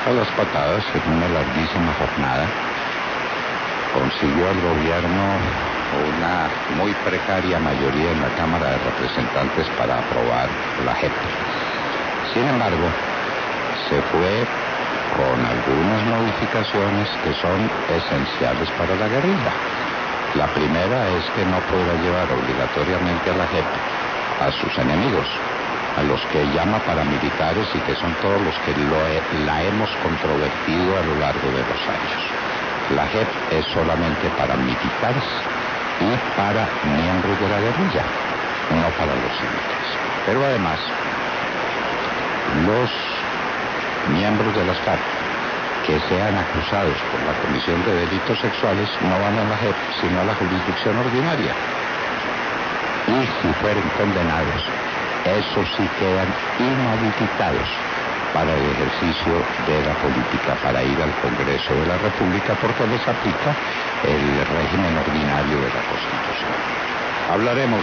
A las patadas, en una larguísima jornada, consiguió el gobierno una muy precaria mayoría en la Cámara de Representantes para aprobar la JEP. Sin embargo, se fue con algunas modificaciones que son esenciales para la guerrilla. La primera es que no podrá llevar obligatoriamente a la JEP a sus enemigos, a los que llama paramilitares y que son todos los que la hemos controvertido a lo largo de los años. La JEP es solamente para militares y para miembros de la guerrilla, no para los civiles. Pero además, los miembros de las FARC que sean acusados por la comisión de delitos sexuales no van a la JEP, sino a la jurisdicción ordinaria. Y si fueren condenados, esos sí quedan inhabilitados para el ejercicio de la política, para ir al Congreso de la República, porque les aplica el régimen ordinario de la Constitución. Hablaremos